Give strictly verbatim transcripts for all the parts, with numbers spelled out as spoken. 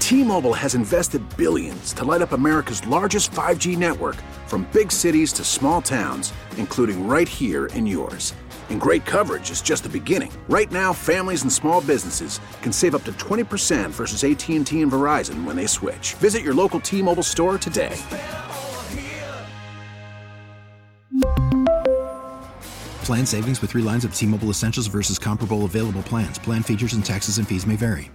T-Mobile has invested billions to light up America's largest five G network, from big cities to small towns, including right here in yours. And great coverage is just the beginning. Right now, families and small businesses can save up to twenty percent versus A T and T and Verizon when they switch. Visit your local T-Mobile store today. Plan savings with three lines of T-Mobile Essentials versus comparable available plans. Plan features and taxes and fees may vary.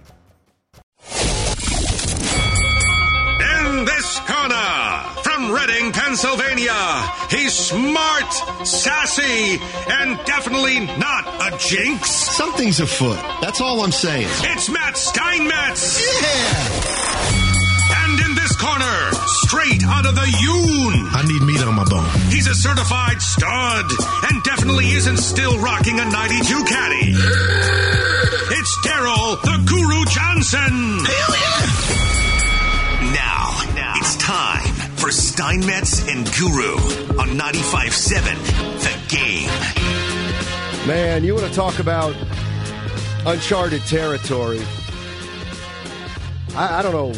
In this corner, from Reading, Pennsylvania, he's smart, sassy, and definitely not a jinx. Something's afoot. That's all I'm saying. It's Matt Steinmetz. Yeah! And in this corner, straight out of the Yoon, I need meat on my bone. he's a certified stud and definitely isn't still rocking a ninety-two caddy. It's Daryl the Guru Johnson. Hell yeah! Now, now, it's time for Steinmetz and Guru on ninety-five point seven The Game. Man, you want to talk about uncharted territory. I, I don't know.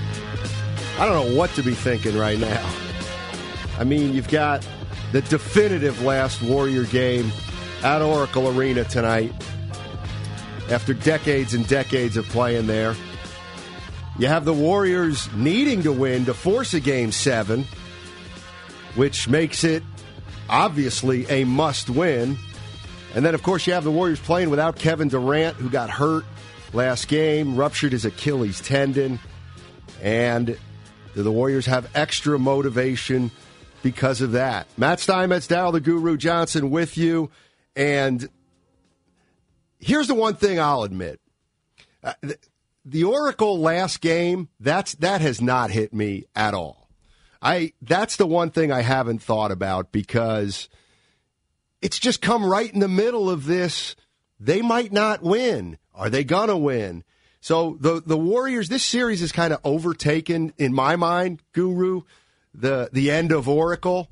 I don't know what to be thinking right now. I mean, you've got the definitive last Warrior game at Oracle Arena tonight after decades and decades of playing there. You have the Warriors needing to win to force a game seven, which makes it obviously a must-win. And then, of course, you have the Warriors playing without Kevin Durant, who got hurt last game, ruptured his Achilles tendon. And do the Warriors have extra motivation because of that? Matt Steinmetz, Daryl the Guru Johnson with you. And here's the one thing I'll admit. Uh, the, the Oracle last game, that's that has not hit me at all. I That's the one thing I haven't thought about because it's just come right in the middle of this. They might not win. Are they going to win? So the the Warriors, this series is kind of overtaken, in my mind, Guru, the, the end of Oracle.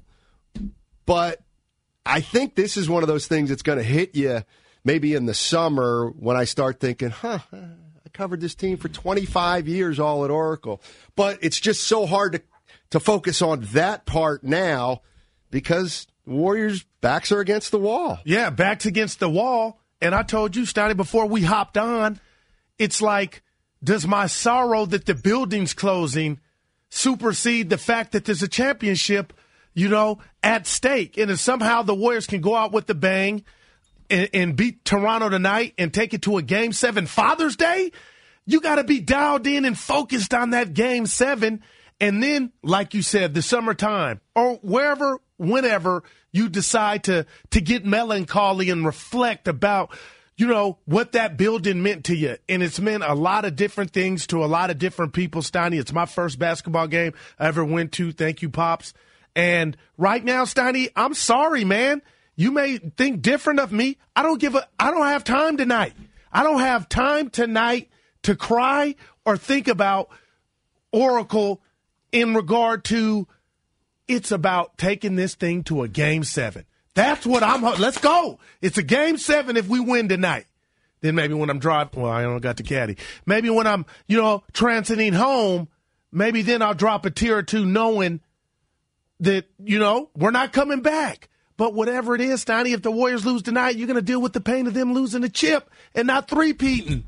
But I think this is one of those things that's going to hit you maybe in the summer when I start thinking, huh, I covered this team for twenty-five years all at Oracle. But it's just so hard to, to focus on that part now because Warriors' backs are against the wall. Yeah, backs against the wall. And I told you, Stoney, before we hopped on, it's like, does my sorrow that the building's closing supersede the fact that there's a championship, you know, at stake? And if somehow the Warriors can go out with the bang and, and beat Toronto tonight and take it to a Game seven Father's Day, you got to be dialed in and focused on that Game seven. And then, like you said, the summertime or wherever, whenever you decide to, to get melancholy and reflect about – you know, what that building meant to you. And it's meant a lot of different things to a lot of different people, Steiny. It's my first basketball game I ever went to. Thank you, Pops. And right now, Steiny, I'm sorry, man. You may think different of me. I don't give a, I don't have time tonight. I don't have time tonight to cry or think about Oracle in regard to it's about taking this thing to a game seven. That's what I'm – let's go. It's a game seven if we win tonight. Then maybe when I'm driving – well, I don't got the caddy. Maybe when I'm, you know, transiting home, maybe then I'll drop a tear or two knowing that, you know, we're not coming back. But whatever it is, Steiny, if the Warriors lose tonight, you're going to deal with the pain of them losing the chip and not three-peating.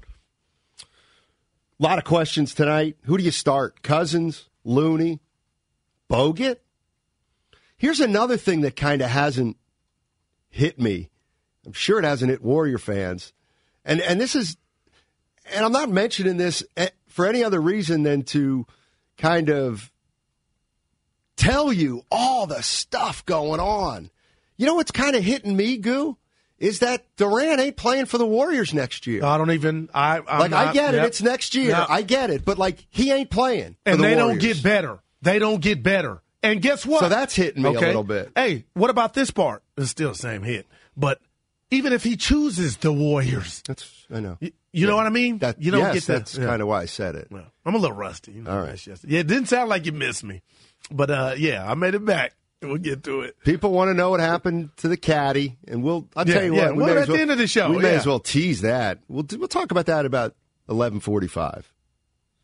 A lot of questions tonight. Who do you start? Cousins, Looney, Bogut? Here's another thing that kind of hasn't hit me. I'm sure it hasn't hit Warrior fans. And and this is, and I'm not mentioning this for any other reason than to kind of tell you all the stuff going on. You know what's kind of hitting me, Goo? Is that Durant ain't playing for the Warriors next year. I don't even, I, I'm Like, not, I get it, yep. it's next year. Yep. I get it. But, like, he ain't playing for And the they Warriors. don't get better. They don't get better. And guess what? So that's hitting me okay. a little bit. Hey, what about this part? It's still the same hit. But even if he chooses the Warriors. That's I know. You, you yeah. know what I mean? That, you don't yes, get the, that's yeah. kind of why I said it. Well, I'm a little rusty. You know, All right. Yeah, it didn't sound like you missed me. But, uh, yeah, I made it back. We'll get to it. People want to know what happened to the caddy, and we'll. I'll yeah, tell you yeah. what. We well, may at as well, the end of the show, we may yeah. as well tease that. We'll we'll talk about that about eleven forty-five.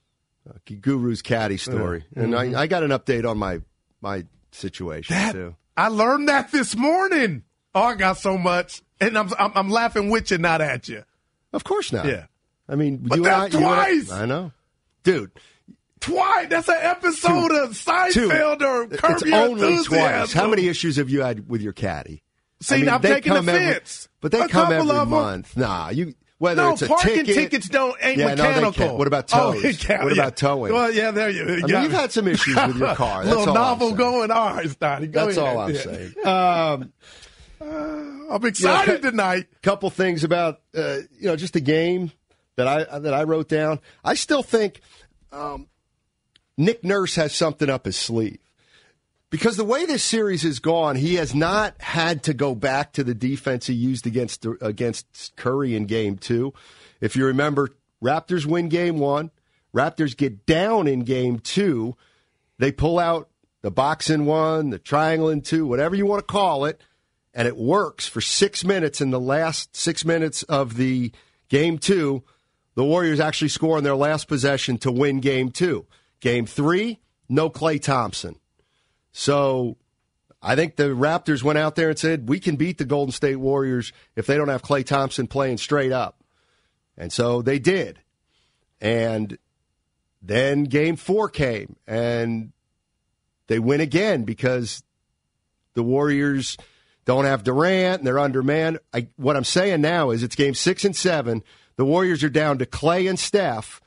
Uh, Guru's caddy story. Yeah. And Mm-hmm. I, I got an update on my my situation, that, too. I learned that this morning. Oh, I got so much. And I'm, I'm, I'm laughing with you, not at you. Of course not. Yeah. I mean, But you that's and I, twice. You and I, I know. Dude. Twice. That's an episode Two. of Seinfeld Two. or Curb It's Your only Enthusiasm. twice. How many issues have you had with your caddy? See, I mean, I'm they taking come every- offense. But they A come couple every of 'em. month. Nah, you whether No, it's a parking ticket, tickets don't ain't yeah, mechanical. No, they can't. What about Oh, tows? it can't, what yeah. about towing? Well, yeah, there you. I you mean, got you've it. had some issues with your car. That's little all novel I'm saying. going. All right, Stoney. Go That's ahead. all I'm Yeah. saying. Um, Uh, I'm excited yeah, tonight. Couple things about uh, you know just the game that I that I wrote down. I still think um, Nick Nurse has something up his sleeve. Because the way this series has gone, he has not had to go back to the defense he used against against Curry in game two. If you remember, Raptors win game one. Raptors get down in game two. They pull out the box in one, the triangle in two, whatever you want to call it, and it works for six minutes. In the last six minutes of the game two, the Warriors actually score on their last possession to win game two. Game three, no Klay Thompson. So I think the Raptors went out there and said, we can beat the Golden State Warriors if they don't have Klay Thompson playing straight up. And so they did. And then game four came, and they win again because the Warriors don't have Durant, and they're undermanned. I, what I'm saying now is it's game six and seven. The Warriors are down to Klay and Steph.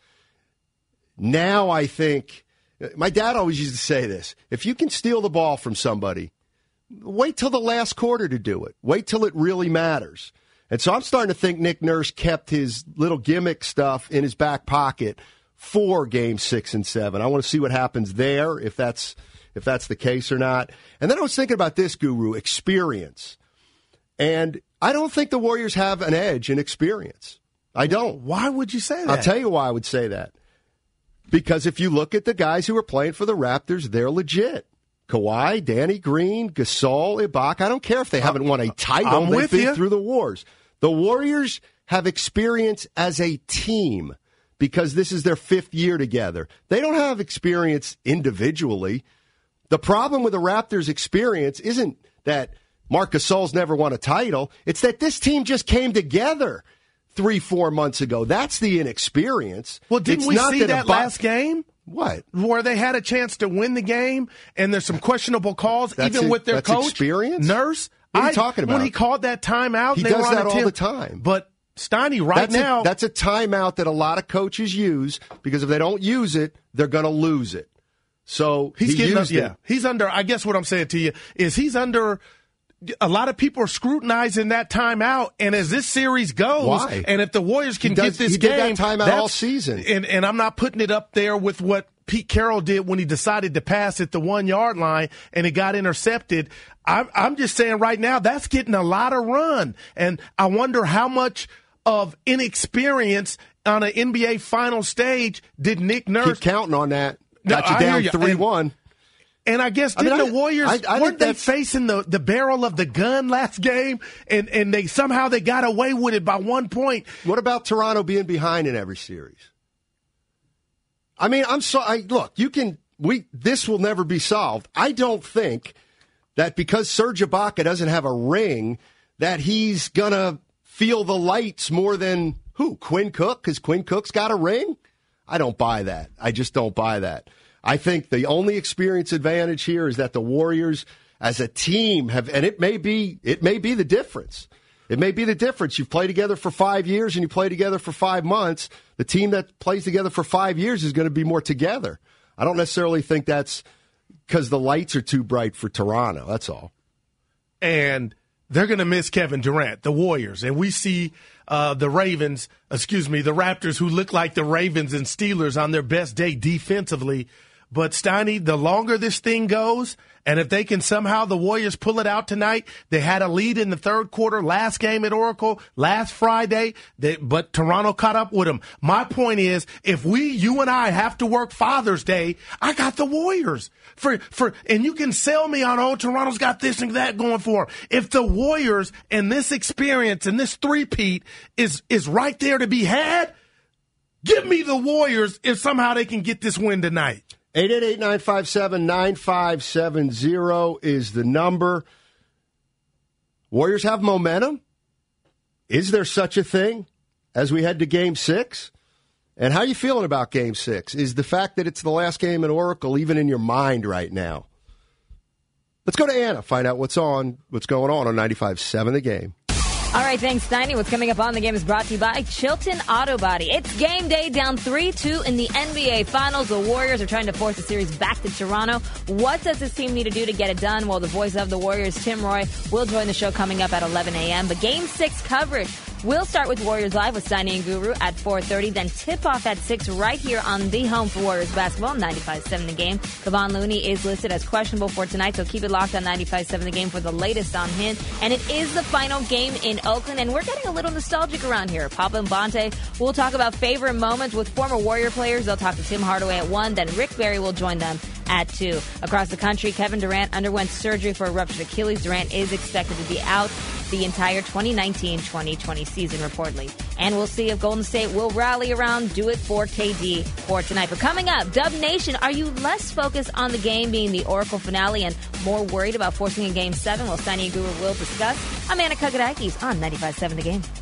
Now I think... My dad always used to say this. If you can steal the ball from somebody, wait till the last quarter to do it. Wait till it really matters. And so I'm starting to think Nick Nurse kept his little gimmick stuff in his back pocket for game six and seven. I want to see what happens there, if that's if that's the case or not. And then I was thinking about this, Guru, experience. And I don't think the Warriors have an edge in experience. I don't. Why would you say that? I'll tell you why I would say that. Because if you look at the guys who are playing for the Raptors, they're legit. Kawhi, Danny Green, Gasol, Ibaka. I don't care if they haven't won a title. I'm They've with been you. through the wars. The Warriors have experience as a team because this is their fifth year together. They don't have experience individually. The problem with the Raptors' experience isn't that Marc Gasol's never won a title. It's that this team just came together three, four months ago. That's the inexperience. Well, didn't It's we not see that, that a bo- last game? What? Where they had a chance to win the game, and there's some questionable calls, That's even it- with their that's coach. experience? Nurse. What are you I- talking about? When he called that timeout, He they does were on that a all ten- the time. But Steiny, right That's now, a, that's a timeout that a lot of coaches use because if they don't use it, they're going to lose it. So he's he getting used up, yeah. it. He's under. I guess what I'm saying to you is he's under. A lot of people are scrutinizing that timeout, and as this series goes, Why? and if the Warriors can He does- get this he did game, that timeout that's- all season. And, and I'm not putting it up there with what Pete Carroll did when he decided to pass at the one yard line and it got intercepted. I'm, I'm just saying right now that's getting a lot of run, and I wonder how much of inexperience on an N B A final stage did Nick Nurse Keep counting on that. No, Got you I hear down you. three And- one. And I guess I mean, didn't I- the Warriors I- I think weren't they that's- facing the, the barrel of the gun last game, and and they somehow they got away with it by one point. What about Toronto being behind in every series? I mean, I'm so. I, look, you can. We this will never be solved. I don't think that because Serge Ibaka doesn't have a ring, that he's gonna feel the lights more than who? Quinn Cook? Because Quinn Cook's got a ring. I don't buy that. I just don't buy that. I think the only experience advantage here is that the Warriors as a team have, and it may be, it may be the difference. It may be the difference. You've played together for five years and you play together for five months. The team that plays together for five years is going to be more together. I don't necessarily think that's because the lights are too bright for Toronto. That's all. And they're going to miss Kevin Durant, the Warriors. And we see uh, the Ravens, excuse me, the Raptors, who look like the Ravens and Steelers on their best day defensively. But, Steiny, the longer this thing goes, and if they can somehow, the Warriors pull it out tonight, they had a lead in the third quarter last game at Oracle, last Friday, they, but Toronto caught up with them. My point is, if we, you and I, have to work Father's Day, I got the Warriors. For for And you can sell me on, oh, Toronto's got this and that going for them. If the Warriors and this experience and this three-peat is, is right there to be had, Give me the Warriors if somehow they can get this win tonight. eight eight eight, nine five seven, nine five seven zero is the number. Warriors have momentum. Is there such a thing as we head to Game six? And how are you feeling about Game six? Is the fact that it's the last game at Oracle even in your mind right now? Let's go to Anna, find out what's on, what's going on on ninety-five point seven The Game. All right, thanks, Steiny. What's coming up on The Game is brought to you by Chilton Auto Body. It's game day, down three two in the N B A Finals. The Warriors are trying to force the series back to Toronto. What does this team need to do to get it done? Well, the voice of the Warriors, Tim Roy, will join the show coming up at eleven a.m. But Game six coverage will start with Warriors Live with Steiny and Guru at four thirty. Then tip-off at six right here on the home for Warriors basketball, ninety-five point seven The Game. Kevon Looney is listed as questionable for tonight, so keep it locked on ninety-five point seven The Game for the latest on him. And it is the final game in Oakland, and we're getting a little nostalgic around here. Papa and Bonte will talk about favorite moments with former Warrior players. They'll talk to Tim Hardaway at one, then Rick Barry will join them at two. Across the country, Kevin Durant underwent surgery for a ruptured Achilles. Durant is expected to be out the entire twenty nineteen twenty twenty season, reportedly. And we'll see if Golden State will rally around, do it for K D for tonight. But coming up, Dub Nation, are you less focused on the game being the Oracle finale and more worried about forcing a Game seven? Well, Steiny and Guru will discuss. I'm Anna Kukadakis on ninety-five point seven The Game.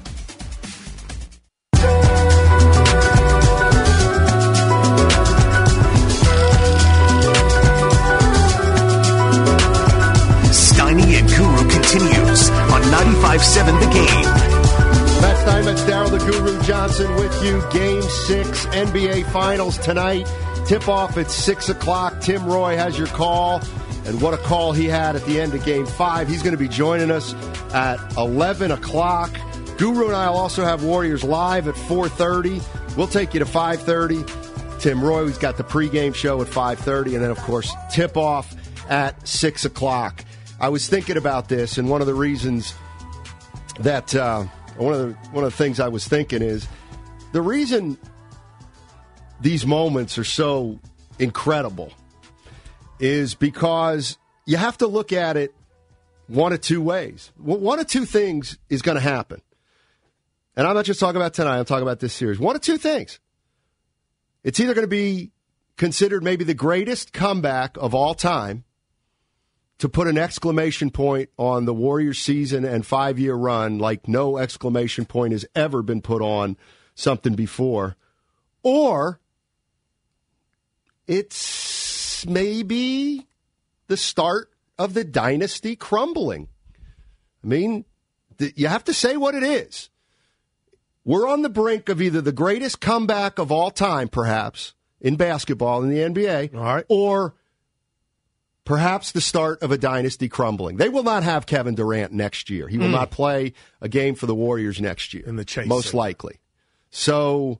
Steiny and Guru continues on ninety-five point seven The Game. That's time. It's Daryl the Guru Johnson with you. Game six N B A Finals tonight. Tip-off at six o'clock. Tim Roy has your call. And what a call he had at the end of Game five. He's going to be joining us at eleven o'clock. Guru and I will also have Warriors Live at four thirty. We'll take you to five thirty. Tim Roy, who's got the pregame show at five thirty. And then, of course, tip-off at six o'clock. I was thinking about this, and one of the reasons that uh, one of the one of the things I was thinking is the reason these moments are so incredible is because you have to look at it one of two ways. One of two things is going to happen. And I'm not just talking about tonight, I'm talking about this series. One of two things. It's either going to be considered maybe the greatest comeback of all time, to put an exclamation point on the Warriors season and five-year run like no exclamation point has ever been put on something before, or it's maybe the start of the dynasty crumbling. I mean, th- you have to say what it is. We're on the brink of either the greatest comeback of all time, perhaps, in basketball in the N B A, all right, or perhaps the start of a dynasty crumbling. They will not have Kevin Durant next year. He will mm. not play a game for the Warriors next year. In the chase. Most center. likely. So,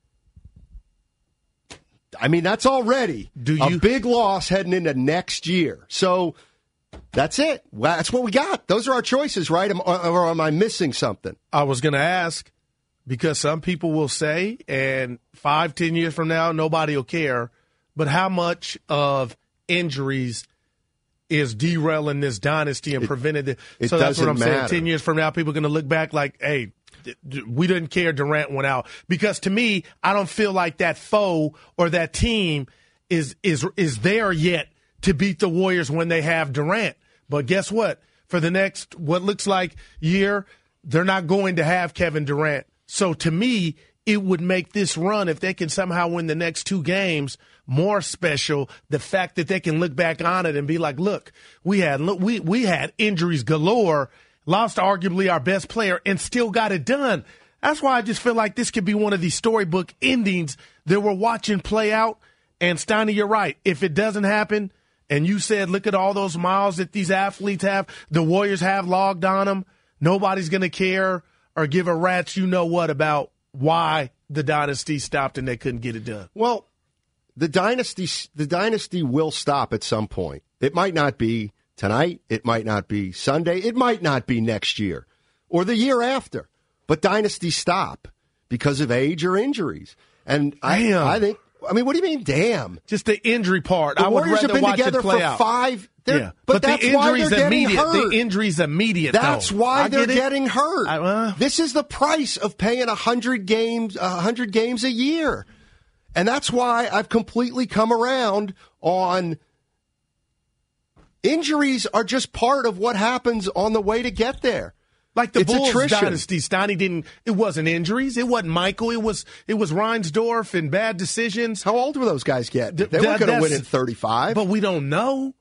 I mean, that's already Do you, a big loss heading into next year. So, that's it. Well, that's what we got. Those are our choices, right? Am, or, or am I missing something? I was going to ask, because some people will say, and five, ten years from now, nobody will care, but how much of injuries is derailing this dynasty and it, prevented it. it So that's what I'm matter. saying. Ten years from now, people are going to look back like, hey, we didn't care Durant went out. Because to me, I don't feel like that foe or that team is is is there yet to beat the Warriors when they have Durant. But guess what? For the next, what looks like year, they're not going to have Kevin Durant. So to me, it would make this run, if they can somehow win the next two games, more special. The fact that they can look back on it and be like, look, we had look, we we had injuries galore, lost arguably our best player, and still got it done. That's why I just feel like this could be one of these storybook endings that we're watching play out. And Steiny, you're right. If it doesn't happen, and you said, look at all those miles that these athletes have, the Warriors have logged on them, nobody's going to care or give a rat's you know what about why the dynasty stopped and they couldn't get it done. Well, the dynasty the dynasty will stop at some point. It might not be tonight. It might not be Sunday. It might not be next year or the year after. But dynasties stop because of age or injuries. And I, I think I mean, what do you mean, damn? Just the injury part. The I would Warriors rather have been watch together it play for out. five. Yeah. But, but that's the why injury's they're getting immediate. hurt. The injury's immediate. That's though. why I they're get getting hurt. I, uh, this is the price of paying a hundred games, a hundred games a year, and that's why I've completely come around on. Injuries are just part of what happens on the way to get there. Like the it's Bulls attrition. dynasty, Steiny didn't. It wasn't injuries. It wasn't Michael. It was it was Reinsdorf and bad decisions. How old were those guys get? They Th- weren't going to that's- win in thirty-five. But we don't know.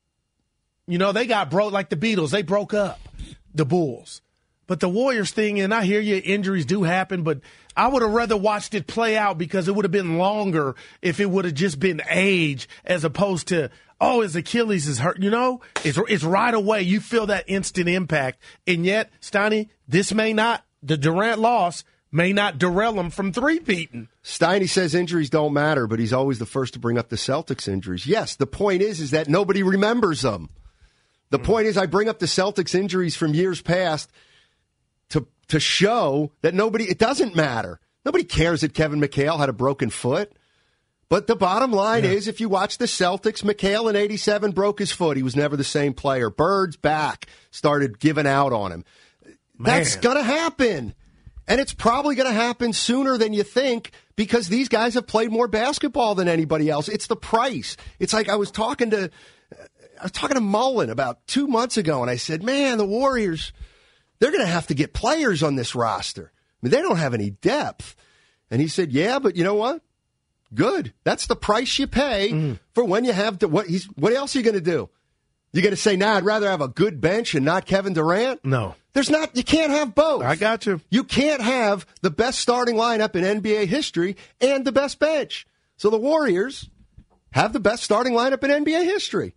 You know, they got broke like the Beatles. They broke up, the Bulls. But the Warriors thing, and I hear you, injuries do happen, but I would have rather watched it play out because it would have been longer if it would have just been age as opposed to, oh, his Achilles is hurt. You know, it's, it's right away. You feel that instant impact. And yet, Steiny, this may not, the Durant loss may not derail him from three-peating. Steiny says injuries don't matter, but he's always the first to bring up the Celtics injuries. Yes, the point is, is that nobody remembers them. The mm. point is I bring up the Celtics injuries from years past to to show that nobody, it doesn't matter. Nobody cares that Kevin McHale had a broken foot. But the bottom line yeah. is, if you watch the Celtics, McHale in eighty-seven broke his foot. He was never the same player. Bird's back started giving out on him. Man. That's going to happen. And it's probably going to happen sooner than you think because these guys have played more basketball than anybody else. It's the price. It's like I was talking to I was talking to Mullen about two months ago, and I said, man, the Warriors, they're going to have to get players on this roster. I mean, they don't have any depth. And he said, yeah, but you know what? Good. That's the price you pay mm. for when you have to. What, he's, what else are you going to do? You're going to say, nah, I'd rather have a good bench and not Kevin Durant? No. There's not. You can't have both. I got you. You can't have the best starting lineup in N B A history and the best bench. So the Warriors have the best starting lineup in N B A history.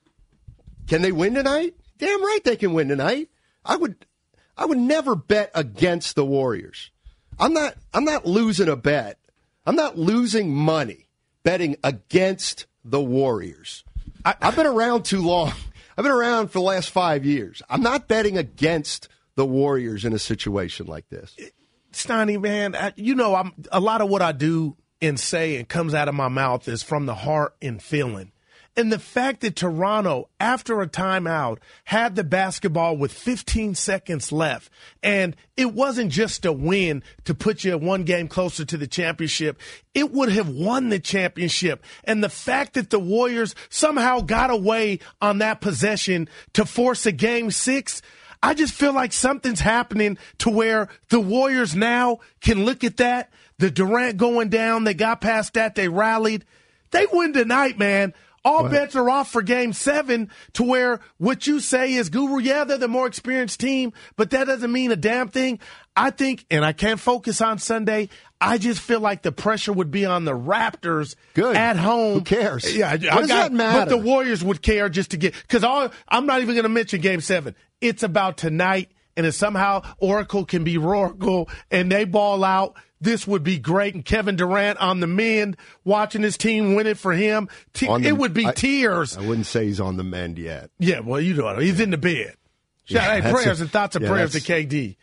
Can they win tonight? Damn right they can win tonight. I would I would never bet against the Warriors. I'm not I'm not losing a bet. I'm not losing money betting against the Warriors. I, I've been around too long. I've been around for the last five years. I'm not betting against the Warriors in a situation like this. Steiny, man, I, you know, I'm a lot of what I do and say and comes out of my mouth is from the heart and feeling. And the fact that Toronto, after a timeout, had the basketball with fifteen seconds left, and it wasn't just a win to put you one game closer to the championship, it would have won the championship. And the fact that the Warriors somehow got away on that possession to force a game six, I just feel like something's happening to where the Warriors now can look at that, the Durant going down, they got past that, they rallied. They win tonight, man. All what? bets are off for game seven to where what you say is, Guru, yeah, they're the more experienced team, but that doesn't mean a damn thing. I think, and I can't focus on Sunday, I just feel like the pressure would be on the Raptors Good. at home. Who cares? Yeah, what I does got, that matter? But the Warriors would care just to get, because I'm not even going to mention game seven. It's about tonight, and if somehow Oracle can be Oracle and they ball out, this would be great. And Kevin Durant on the mend, watching his team win it for him. Te- the, it would be I, tears. I wouldn't say he's on the mend yet. Yeah, well, you know, he's in the bed. Yeah, hey, prayers a, and thoughts of yeah, prayers to K D.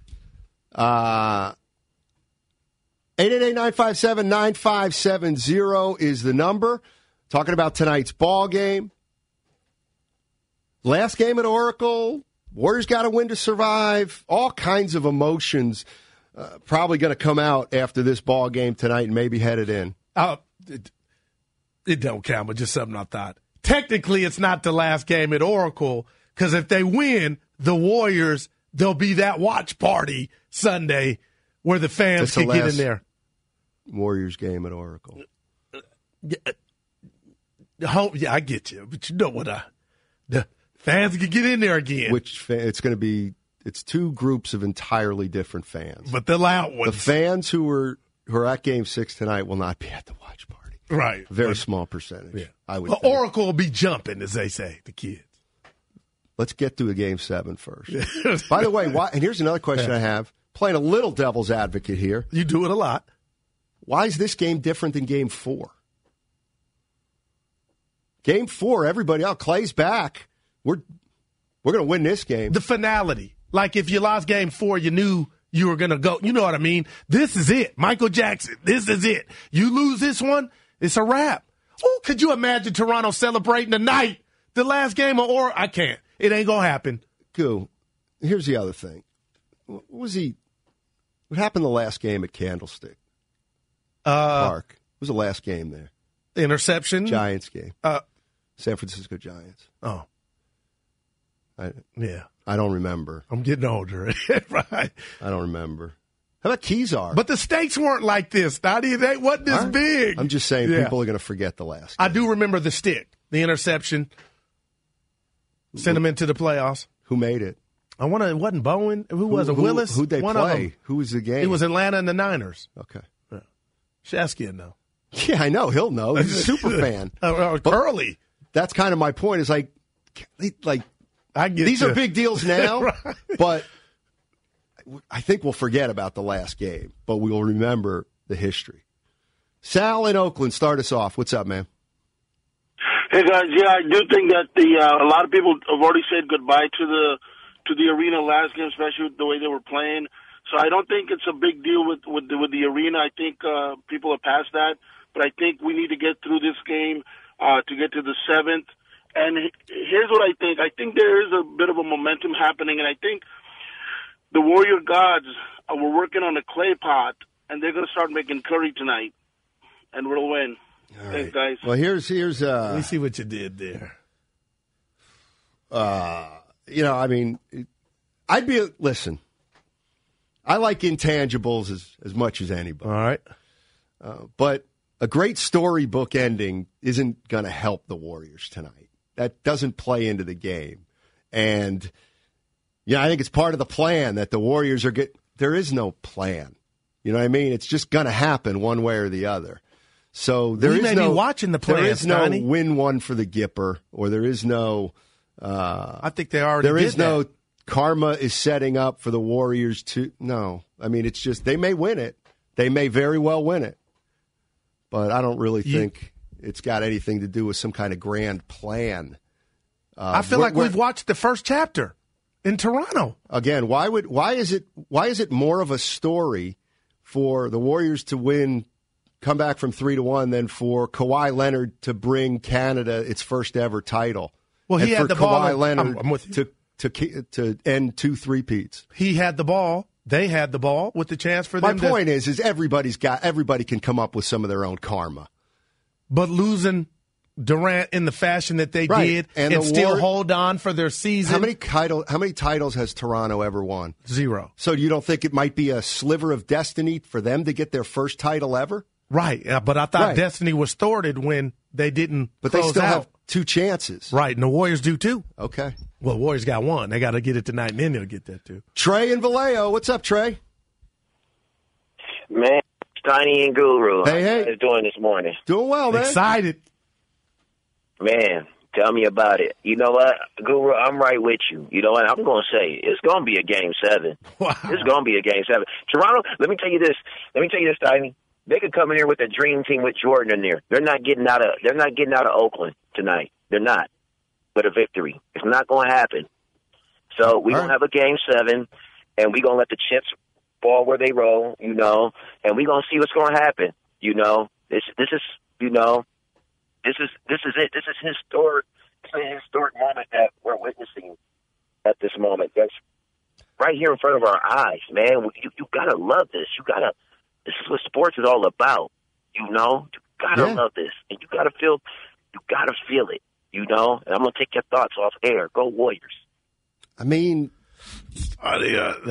Uh, eight eight eight, nine five seven, nine five seven zero is the number. Talking about tonight's ball game. Last game at Oracle. Warriors got to win to survive. All kinds of emotions. Uh, probably going to come out after this ball game tonight and maybe headed in. Uh, it, it don't count, but just something I thought. Technically, it's not the last game at Oracle because if they win, the Warriors, there'll be that watch party Sunday where the fans can get in there. Warriors game at Oracle. Yeah, home, yeah, I get you, but you know what? I, the fans can get in there again. Which fan, it's going to be. It's two groups of entirely different fans. But the loud ones. The fans who were who are at Game Six tonight will not be at the watch party. Right. Very but, small percentage. Yeah. I would. Well, Oracle will be jumping, as they say, the kids. Let's get to a Game Seven first. By the way, why? And here's another question I have. Playing a little devil's advocate here. You do it a lot. Why is this game different than Game Four? Game Four, everybody, oh, Clay's back. We're we're going to win this game. The finality. Like if you lost game four, you knew you were going to go. You know what I mean? This is it. Michael Jackson, this is it. You lose this one, it's a wrap. Oh, could you imagine Toronto celebrating tonight, the last game of Or? I can't. It ain't going to happen. Goo, here's the other thing. What was he? What happened the last game at Candlestick Uh, Park? What was the last game there? Interception. Giants game. Uh, San Francisco Giants. Oh. I, Yeah. I don't remember. I'm getting older. Right. I don't remember. How about Kezar? But the stakes weren't like this, Dottie. They wasn't this Right. big. I'm just saying Yeah. people are going to forget the last I game. do remember the stick, the interception. Sent them into the playoffs. Who made it? I want to. It wasn't Bowen. Who was it? Who- Willis. Who'd they One of play? them. Who was the game? It was Atlanta and the Niners. Okay. Shasky know. Yeah, I know. He'll know. He's a super fan. Uh, uh, But Curly. That's kind of my point. Is like, like I get these you. are big deals now, Right. but I think we'll forget about the last game, but we will remember the history. Sal in Oakland, start us off. What's up, man? Hey guys, yeah, I do think that the uh, a lot of people have already said goodbye to the to the arena last game, especially with the way they were playing. So I don't think it's a big deal with with the, with the arena. I think uh, people are past that, but I think we need to get through this game uh, to get to the seventh. And here's what I think: I think there is a bit of a momentum happening, and I think the Warrior Gods uh, were working on a clay pot, and they're going to start making curry tonight, and we'll win. All Thanks, right. guys. Well, here's here's uh, Let me see what you did there. uh, you know, I mean, I'd be listen. I like intangibles as as much as anybody. All right. Uh, but a great storybook ending isn't going to help the Warriors tonight. That doesn't play into the game. And, yeah, I think it's part of the plan that the Warriors are get. There is no plan. You know what I mean? It's just going to happen one way or the other. So there We is may no be watching the plans, There is no Donnie. win one for the Gipper, or there is no. Uh, I think they already. there did is no that. karma is setting up for the Warriors to. No, I mean it's just they may win it. They may very well win it. But I don't really You- think it's got anything to do with some kind of grand plan. Uh, I feel we're- like we're- we've watched the first chapter in Toronto. Again, why would why is it why is it more of a story for the Warriors to win, come back from three to one, than for Kawhi Leonard to bring Canada its first ever title? Well, he and had for the ball Kawhi in- Leonard I'm- I'm with you. to to ke- to end two three-peats. He had the ball. They had the ball with the chance for My them to. point is, is everybody's got everybody can come up with some of their own karma. But losing Durant in the fashion that they Right. did And and, the still War- hold on for their season. How many title How many titles has Toronto ever won? Zero. So you don't think it might be a sliver of destiny for them to get their first title ever? Right. Yeah, but I thought Right. destiny was thwarted when they didn't But they close still out. have two chances. Right, and the Warriors do too. Okay. Well, Warriors got one. They got to get it tonight, and then they'll get that too. Trey and Vallejo. What's up, Trey? Man, Steiny and Guru. Hey, hey. How you guys doing this morning? Doing well, man. Excited. Man, tell me about it. You know what, Guru, I'm right with you. You know what, I'm going to say, it's going to be a game seven. Wow. It's going to be a game seven. Toronto, let me tell you this. Let me tell you this, Steiny. They could come in here with a dream team with Jordan in there. They're not getting out of they're not getting out of Oakland tonight. They're not. With a victory. It's not going to happen. So we're going to have a game seven, and we're going to let the chips fall where they roll, you know, and we're going to see what's going to happen, you know. This this is, you know, this is this is it. This is historic. It's a historic moment that we're witnessing at this moment. That's right here in front of our eyes, man. You you got to love this. You got to This is what sports is all about, you know. You gotta Yeah. love this, and you gotta feel, you gotta feel it, you know. And I'm gonna take your thoughts off air. Go Warriors! I mean, Uh, the, uh,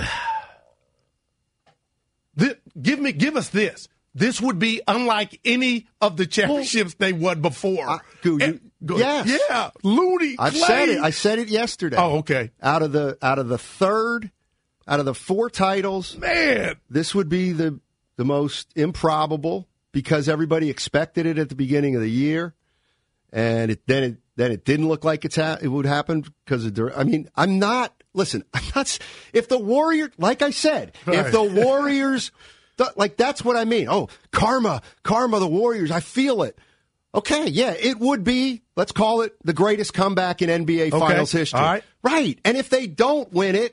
thi- give me, give us this. This would be unlike any of the championships they won before. I- Goo, you- And- go- yes. yeah, Looney. I've Clay. said it. I said it yesterday. Oh, okay, Out of the out of the third, out of the four titles, man. this would be the the most improbable because everybody expected it at the beginning of the year, and it, then it then it didn't look like it's ha- it would happen because of. Dur- I mean, I'm not. Listen, I'm not. s- If the Warrior, like I said, if Right. the Warriors, th- like that's what I mean. Oh, karma, karma, the Warriors. I feel it. Okay, yeah, it would be. Let's call it the greatest comeback in N B A Finals history. all right. Right, and if they don't win it,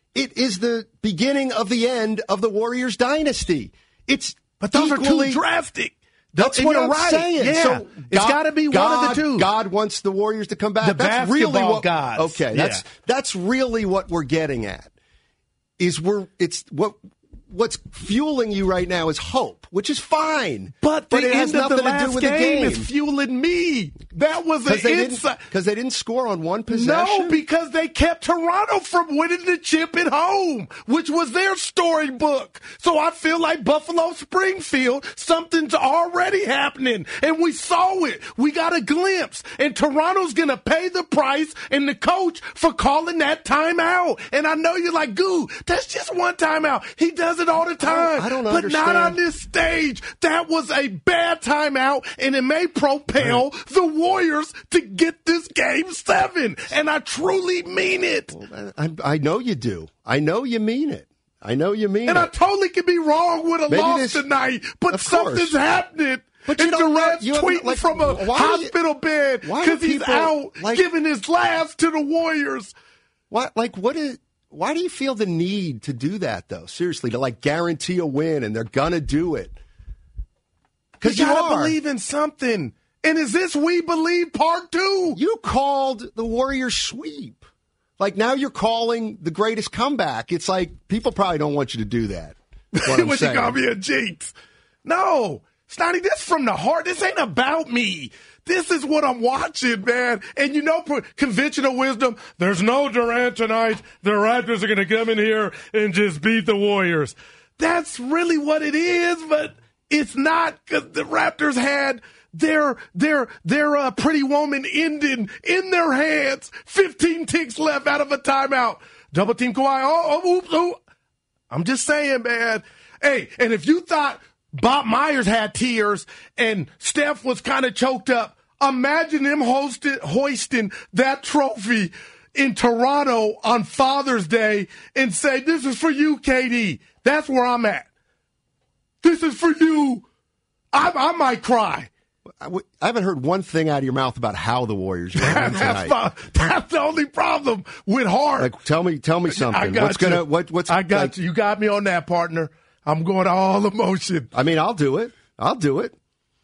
it is the beginning of the end of the Warriors dynasty. It's But those equally, are too drastic. That's And what you're I'm right. saying. Yeah. So It's gotta be one of the God- two. God wants the Warriors to come back. The that's really basketball what, gods. Okay, Yeah. that's that's really what we're getting at. Is we're it's what what's fueling you right now is hope, which is fine. But, but the it has end of nothing the to last do with game, the game. is fueling me. That was an Because they, insight. didn't- 'cause they didn't score on one possession? No, because they kept Toronto from winning the chip at home, which was their storybook. So I feel like Buffalo Springfield, something's already happening. And we saw it. We got a glimpse. And Toronto's going to pay the price and the coach for calling that timeout. And I know you're like, Goo, that's just one timeout. He does it all the time. I don't but understand. not on this stage. That was a bad timeout, and it may propel the Warriors to get this game seven. And I truly mean it. I, I know you do. I know you mean it. I know you mean And it. I totally could be wrong with a Maybe loss this- tonight, but Of course. something's happening. But you and don't know- Durant's you haven't- tweeting like, from a why do you- hospital bed why do because he's people, out like- giving his last to the Warriors. What, like, what is? Why do you feel the need to do that, though? Seriously, to like guarantee a win, and they're gonna do it because You you, gotta are. believe in something. And is this We Believe Part Two? You called the Warriors sweep. Like now you're calling the greatest comeback. It's like people probably don't want you to do that. That's what I'm What you saying. call me a jinx? No, Stoney, this from the heart. This ain't about me. This is what I'm watching, man. And you know, for conventional wisdom, there's no Durant tonight. The Raptors are going to come in here and just beat the Warriors. That's really what it is, but it's not, because the Raptors had their their their uh, pretty woman ending in their hands. fifteen ticks left out of a timeout. Double team Kawhi. Oh, oh, oops, oh. I'm just saying, man. Hey, and if you thought Bob Myers had tears and Steph was kind of choked up, imagine him hosted, hoisting that trophy in Toronto on Father's Day and say, this is for you, K D. That's where I'm at. This is for you. I, I might cry. I, w- I haven't heard one thing out of your mouth about how the Warriors are going to win That's, tonight. my, that's the only problem with heart. Like, tell me, tell me something. I got what's you. gonna? What, what's? I got like, you. You got me on that, partner. I'm going all emotion. I mean, I'll do it. I'll do it.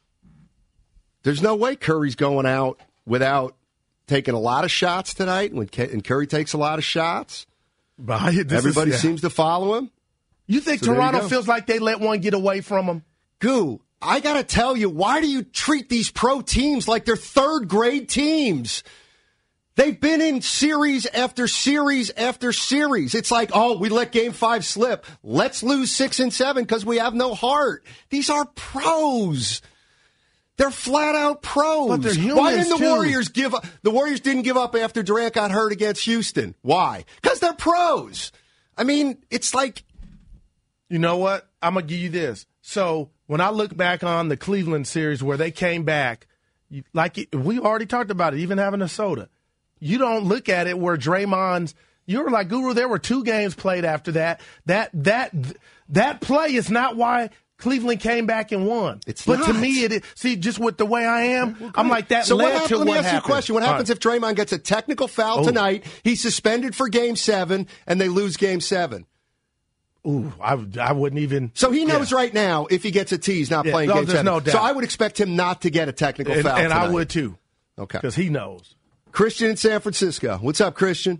There's no way Curry's going out without taking a lot of shots tonight. When Ke- and Curry takes a lot of shots, But I- this everybody is, yeah. seems to follow him. You think So there you Toronto go. feels like they let one get away from them? Goo, I got to tell you, why do you treat these pro teams like they're third grade teams? They've been in series after series after series. It's like, oh, we let game five slip. Let's lose six and seven because we have no heart. These are pros. They're flat out pros. But they're Why humans, didn't the too. Warriors give up? The Warriors didn't give up after Durant got hurt against Houston. Why? Because they're pros. I mean, it's like, You know what? I'm going to give you this. So when I look back on the Cleveland series where they came back, you, like it, we already talked about it, even having a soda, you don't look at it where Draymond's, you were like, Guru, there were two games played after that. That that that play is not why Cleveland came back and won. It's but to not. me, it is. See, just with the way I am, I'm like, that so led what happened, to let me what ask you a happened. question. What All happens right. if Draymond gets a technical foul Oh. tonight, he's suspended for game seven, and they lose game seven? Ooh, I, I wouldn't even. So he knows yeah. right now if he gets a T, he's not Yeah, playing no, game there's seven. no doubt. So I would expect him not to get a technical And, foul and I tonight. would too. Okay. Because he knows. Christian in San Francisco. What's up, Christian?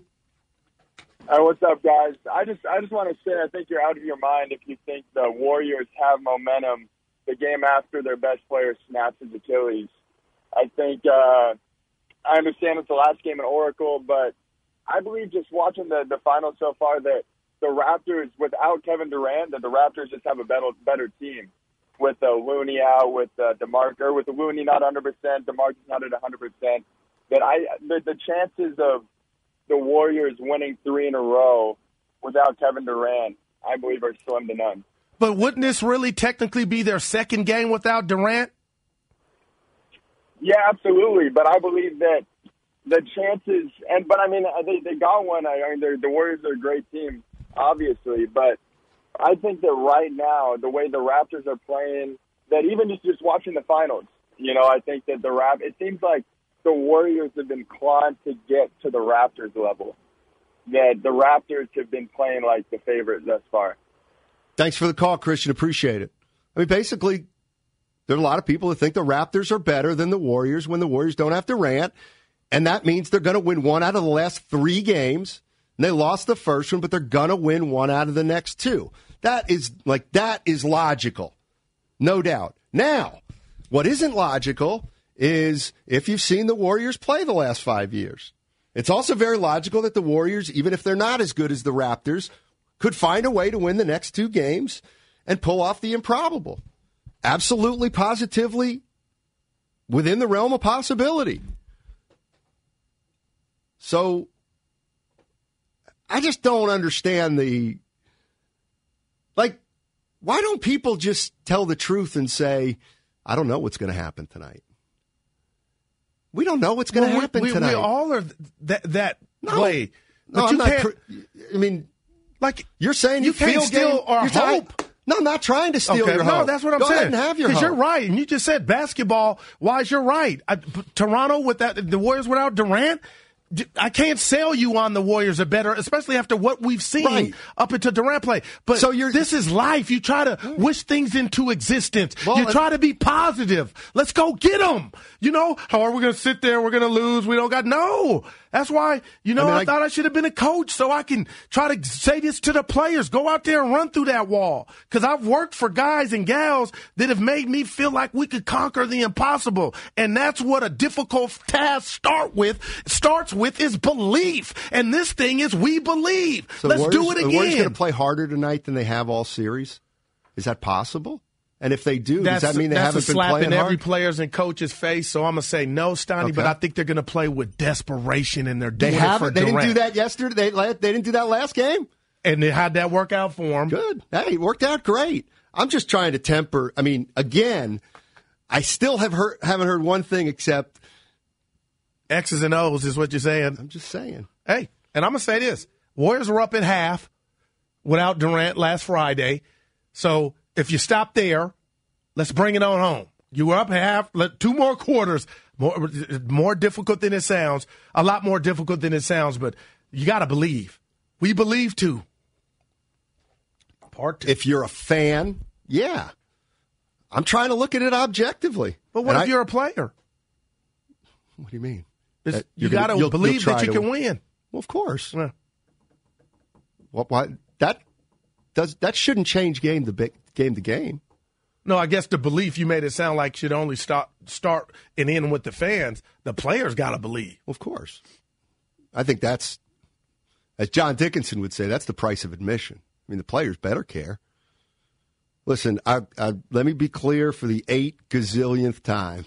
Hey, what's up, guys? I just I just want to say I think you're out of your mind if you think the Warriors have momentum the game after their best player snaps his Achilles. I think uh, I understand it's the last game in Oracle, but I believe just watching the, the finals so far that the Raptors, without Kevin Durant, that the Raptors just have a better better team. With uh, Looney out, with uh, DeMar, or with the Looney not one hundred percent, DeMarcus not at one hundred percent. That I the, the chances of the Warriors winning three in a row without Kevin Durant, I believe, are slim to none. But wouldn't this really technically be their second game without Durant? Yeah, absolutely. But I believe that the chances, and but I mean, they they got one. I mean, the Warriors are a great team, obviously. But I think that right now, the way the Raptors are playing, that even just just watching the finals, you know, I think that the Rap. It seems like the Warriors have been clawing to get to the Raptors level. that the Raptors have been playing like the favorite thus far. Thanks for the call, Christian. Appreciate it. I mean, basically, there are a lot of people that think the Raptors are better than the Warriors when the Warriors don't have Durant, and that means they're going to win one out of the last three games. And they lost the first one, but they're going to win one out of the next two. That is like that is logical, no doubt. Now, what isn't logical is if you've seen the Warriors play the last five years. It's also very logical that the Warriors, even if they're not as good as the Raptors, could find a way to win the next two games and pull off the improbable. Absolutely, positively, within the realm of possibility. So, I just don't understand the, like, why don't people just tell the truth and say, I don't know what's going to happen tonight? We don't know what's going to well, happen we, tonight. We all are that that no, way. No, but I'm you not. can't. Cr- I mean, like you're saying you, you can't feel steal game, our you're hope. Trying, no, I'm not trying to steal okay, your no, hope. that's what I'm Go saying. Ahead and have your Because hope. you're right, and you just said basketball wise. You're right. I, Toronto with that, the Warriors without Durant. I can't sell you on the Warriors are better, especially after what we've seen right. up until Durant play. But so you're, this is life. You try to wish things into existence. Well, you try to be positive. Let's go get them. You know, how are we going to sit there? We're going to lose. We don't got no. That's why, you know, I, mean, I, I thought I should have been a coach so I can try to say this to the players. Go out there and run through that wall. Because I've worked for guys and gals that have made me feel like we could conquer the impossible. And that's what a difficult task start with starts with is belief. And this thing is we believe. So Let's Warriors, do it again. The Warriors going to play harder tonight than they have all series? Is that possible? And if they do, that's, does that mean they haven't been playing hard? That's a slap in every player's and coach's face, so I'm going to say no, Steiny, okay. But I think they're going to play with desperation, and they're doing they it for They Durant. didn't do that yesterday. They, they didn't do that last game? And they had that work out for them. Good. Hey, it worked out great. I'm just trying to temper. I mean, again, I still have heard, haven't heard one thing except X's and O's is what you're saying. I'm just saying. Hey, and I'm going to say this. Warriors were up at half without Durant last Friday. So if you stop there, let's bring it on home. You were up half, let, two more quarters, more more difficult than it sounds, a lot more difficult than it sounds, but you got to believe. We believe too. Part two. If you're a fan, yeah. I'm trying to look at it objectively. But what and if I, you're a player? What do you mean? Uh, you got to believe that you can win. win. Well, of course. Yeah. What? Why? That does that shouldn't change game to game to game. No, I guess the belief you made it sound like should only start start and end with the fans. The players got to believe. Of course. I think that's, as John Dickinson would say, that's the price of admission. I mean, the players better care. Listen, I, I, let me be clear for the eight gazillionth time.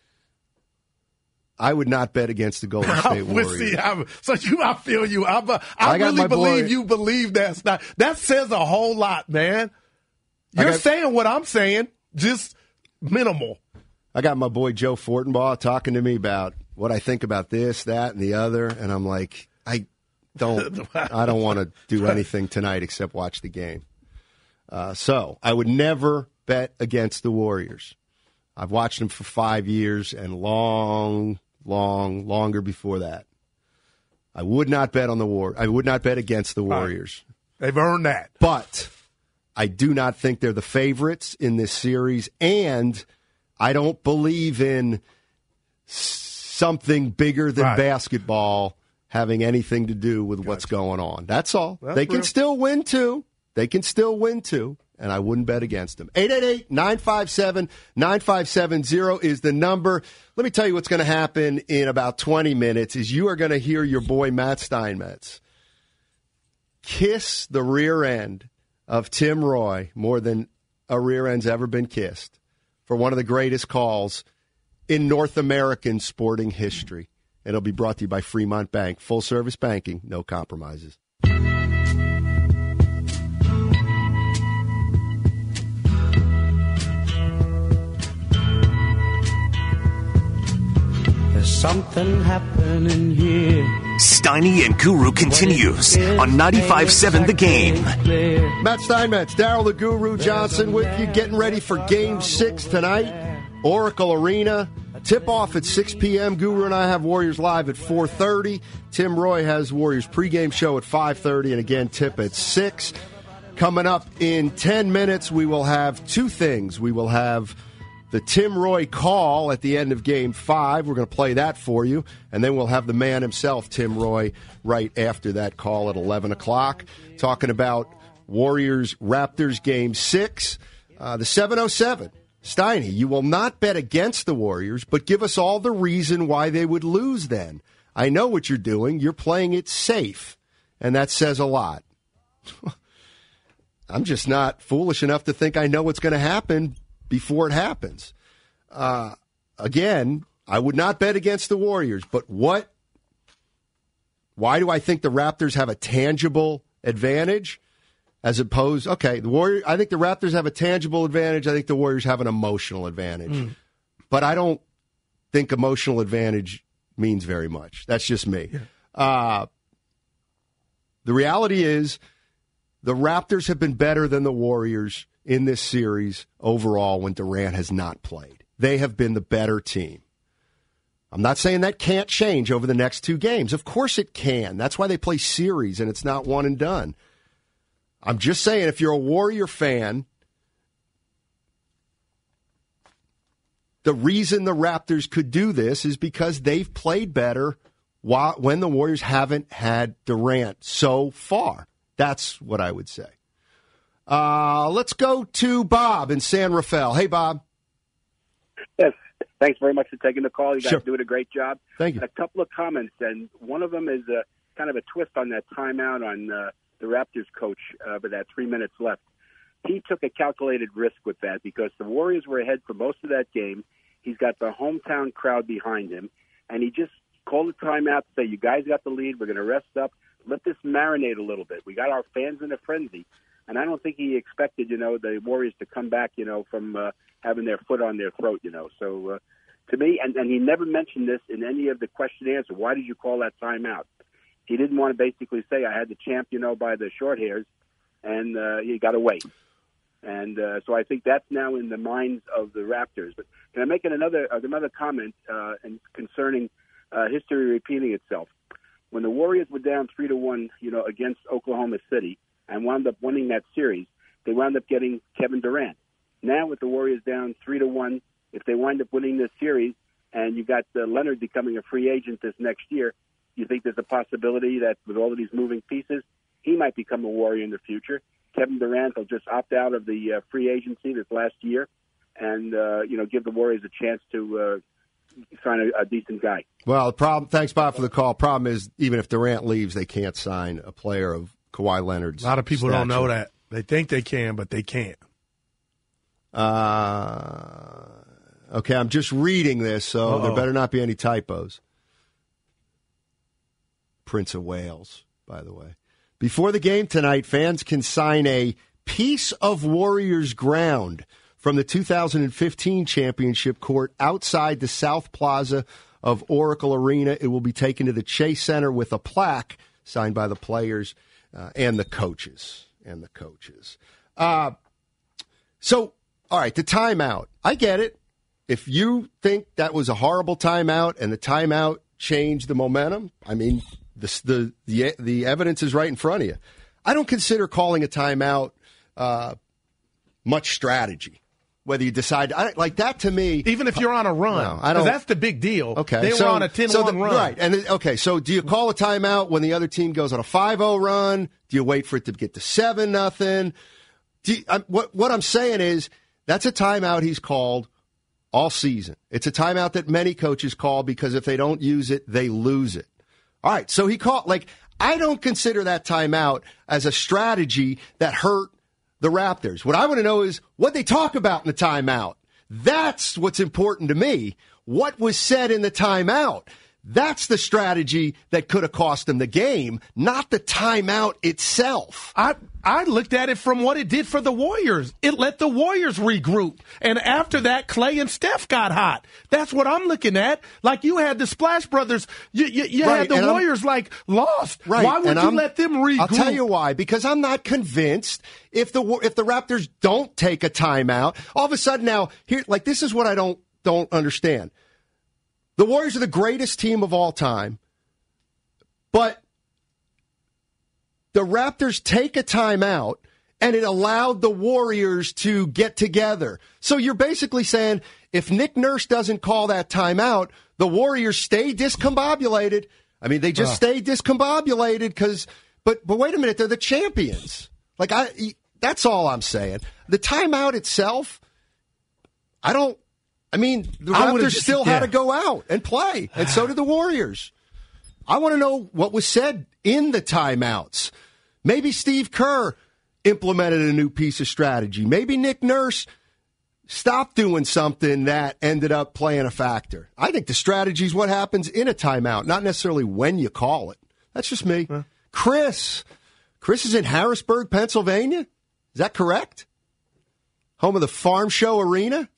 I would not bet against the Golden State Warriors. See, I'm, so you, I feel you. I'm a, I, I really believe boy. you believe that's not. That says a whole lot, man. You're got, saying what I'm saying, just minimal. I got my boy Joe Fortenbaugh talking to me about what I think about this, that, and the other, and I'm like, I don't, I don't want to do anything tonight except watch the game. Uh, so I would never bet against the Warriors. I've watched them for five years and long. Long, longer before that. I would not bet on the war. I would not bet against the Warriors. Right. They've earned that. But I do not think they're the favorites in this series, and I don't believe in something bigger than right. basketball having anything to do with gotcha. what's going on. That's all. That's they can real. still win, too. They can still win, too. And I wouldn't bet against them. eight eight eight, nine five seven, nine five seven zero is the number. Let me tell you what's going to happen in about twenty minutes is you are going to hear your boy Matt Steinmetz kiss the rear end of Tim Roye more than a rear end's ever been kissed for one of the greatest calls in North American sporting history. And it'll be brought to you by Fremont Bank. Full service banking, no compromises. There's something happening here. Steiny and Guru continues on ninety-five point seven The Game. Matt Steinmetz, Daryl the Guru Johnson with you, getting ready for Game six tonight. Oracle Arena. Tip-off at six p.m. Guru and I have Warriors Live at four thirty. Tim Roy has Warriors pregame show at five thirty, and again, tip at six. Coming up in ten minutes, we will have two things. We will have the Tim Roy call at the end of Game five. We're going to play that for you. And then we'll have the man himself, Tim Roy, right after that call at eleven o'clock, talking about Warriors-Raptors Game six. Uh, the seven oh seven. Steiny, you will not bet against the Warriors, but give us all the reason why they would lose then. I know what you're doing. You're playing it safe, and that says a lot. I'm just not foolish enough to think I know what's going to happen before it happens. Uh, again, I would not bet against the Warriors, but what? Why do I think the Raptors have a tangible advantage as opposed? Okay, the Warriors. I think the Raptors have a tangible advantage. I think the Warriors have an emotional advantage, mm. but I don't think emotional advantage means very much. That's just me. Yeah. Uh, the reality is, the Raptors have been better than the Warriors in this series overall when Durant has not played. They have been the better team. I'm not saying that can't change over the next two games. Of course it can. That's why they play series, and it's not one and done. I'm just saying, if you're a Warrior fan, the reason the Raptors could do this is because they've played better while, when the Warriors haven't had Durant so far. That's what I would say. Uh, let's go to Bob in San Rafael. Hey, Bob. Yes, thanks very much for taking the call. You guys Sure. are doing a great job. Thank you. And a couple of comments, and one of them is a, kind of a twist on that timeout on uh, the Raptors coach uh, with that three minutes left. He took a calculated risk with that because the Warriors were ahead for most of that game. He's got the hometown crowd behind him, and he just called a timeout to say, you guys got the lead, we're going to rest up. Let this marinate a little bit. We got our fans in a frenzy. And I don't think he expected, you know, the Warriors to come back, you know, from uh, having their foot on their throat, you know. So uh, to me, and, and he never mentioned this in any of the question and answer, why did you call that timeout? He didn't want to basically say, I had the champ, you know, by the short hairs, and uh, he got away. And uh, so I think that's now in the minds of the Raptors. But can I make another uh, another comment uh, and concerning uh, history repeating itself? When the Warriors were down three to one, you know, against Oklahoma City and wound up winning that series, they wound up getting Kevin Durant. Now with the Warriors down three to one, if they wind up winning this series and you got uh, Leonard becoming a free agent this next year, you think there's a possibility that with all of these moving pieces, he might become a Warrior in the future. Kevin Durant will just opt out of the uh, free agency this last year and, uh, you know, give the Warriors a chance to uh, sign a, a decent guy. Well, the problem. Thanks, Bob, for the call. Problem is, even if Durant leaves, they can't sign a player of Kawhi Leonard's. A lot of people stature. don't know that. They think they can, but they can't. Uh, okay, I'm just reading this, so Uh-oh. there better not be any typos. Prince of Wales, by the way. Before the game tonight, fans can sign a piece of Warriors ground from the two thousand fifteen championship court outside the South Plaza of Oracle Arena. It will be taken to the Chase Center with a plaque signed by the players uh, and the coaches. And the coaches. Uh, so, all right, the timeout. I get it. If you think that was a horrible timeout and the timeout changed the momentum, I mean, the the the, the evidence is right in front of you. I don't consider calling a timeout uh, much strategy. Whether you decide, I, like that to me. Even if you're on a run. No, I don't. That's the big deal. Okay. They so, were on a ten one so the, run. Right. And okay, so do you call a timeout when the other team goes on a five oh run? Do you wait for it to get to seven nothing? Do you, I, what, what I'm saying is that's a timeout he's called all season. It's a timeout that many coaches call because if they don't use it, they lose it. All right. So he called, like, I don't consider that timeout as a strategy that hurt the Raptors. What I want to know is what they talk about in the timeout. That's what's important to me. What was said in the timeout? That's the strategy that could have cost them the game, not the timeout itself. I I looked at it from what it did for the Warriors. It let the Warriors regroup. And after that, Clay and Steph got hot. That's what I'm looking at. Like you had the Splash Brothers. You, you, you right, had the Warriors, I'm, like, lost. Right, why would you I'm, let them regroup? I'll tell you why. Because I'm not convinced if the if the Raptors don't take a timeout, all of a sudden now, here, like this is what I don't don't understand. The Warriors are the greatest team of all time, but the Raptors take a timeout, and it allowed the Warriors to get together. So you're basically saying if Nick Nurse doesn't call that timeout, the Warriors stay discombobulated. I mean, they just uh. stay discombobulated because, but but wait a minute, they're the champions. Like I, that's all I'm saying. The timeout itself, I don't. I mean, the Raptors just, still yeah. had to go out and play, and so did the Warriors. I want to know what was said in the timeouts. Maybe Steve Kerr implemented a new piece of strategy. Maybe Nick Nurse stopped doing something that ended up playing a factor. I think the strategy is what happens in a timeout, not necessarily when you call it. That's just me. Huh? Chris. Chris is in Harrisburg, Pennsylvania. Is that correct? Home of the Farm Show Arena?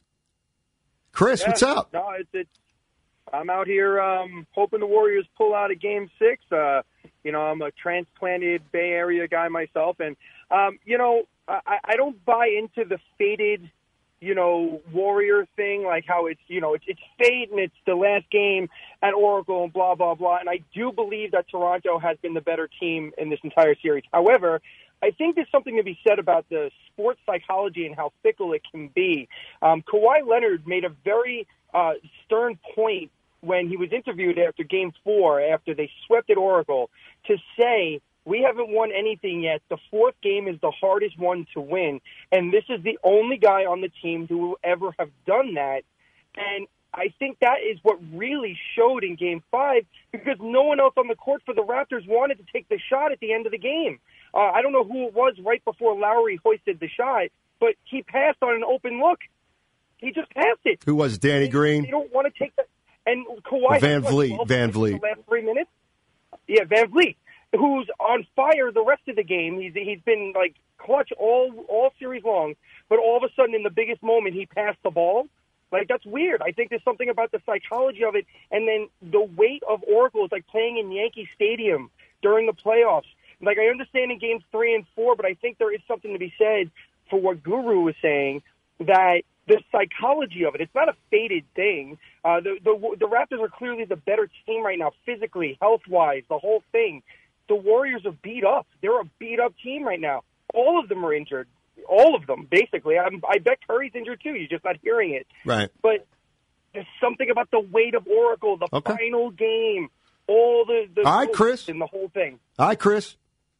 Chris, yeah, what's up? No, it's, it's, I'm out here um, hoping the Warriors pull out a game six. Uh, you know, I'm a transplanted Bay Area guy myself. And, um, you know, I, I don't buy into the faded, you know, Warrior thing, like how it's, you know, it's, it's fate and it's the last game at Oracle and blah, blah, blah. And I do believe that Toronto has been the better team in this entire series. However, I think there's something to be said about the sports psychology and how fickle it can be. Um, Kawhi Leonard made a very uh, stern point when he was interviewed after Game four, after they swept at Oracle, to say, we haven't won anything yet. The fourth game is the hardest one to win, and this is the only guy on the team who will ever have done that. And I think that is what really showed in Game five, because no one else on the court for the Raptors wanted to take the shot at the end of the game. Uh, I don't know who it was right before Lowry hoisted the shot, but he passed on an open look. He just passed it. Who was Danny they, Green? They don't want to take that. And Kawhi Van Vliet. Van Vliet. The last three minutes. Yeah, Van Vliet, who's on fire the rest of the game. He's he's been like clutch all all series long, but all of a sudden in the biggest moment he passed the ball. Like, that's weird. I think there's something about the psychology of it, and then the weight of Oracle is like playing in Yankee Stadium during the playoffs. Like, I understand in games three and four, but I think there is something to be said for what Guru was saying, that the psychology of it, it's not a faded thing. Uh, the, the the Raptors are clearly the better team right now, physically, health-wise, the whole thing. The Warriors are beat up. They're a beat-up team right now. All of them are injured. All of them, basically. I'm, I bet Curry's injured, too. You're just not hearing it. Right. But there's something about the weight of Oracle, the okay. final game, all the, the all right, Chris. and the whole thing. All right, Chris.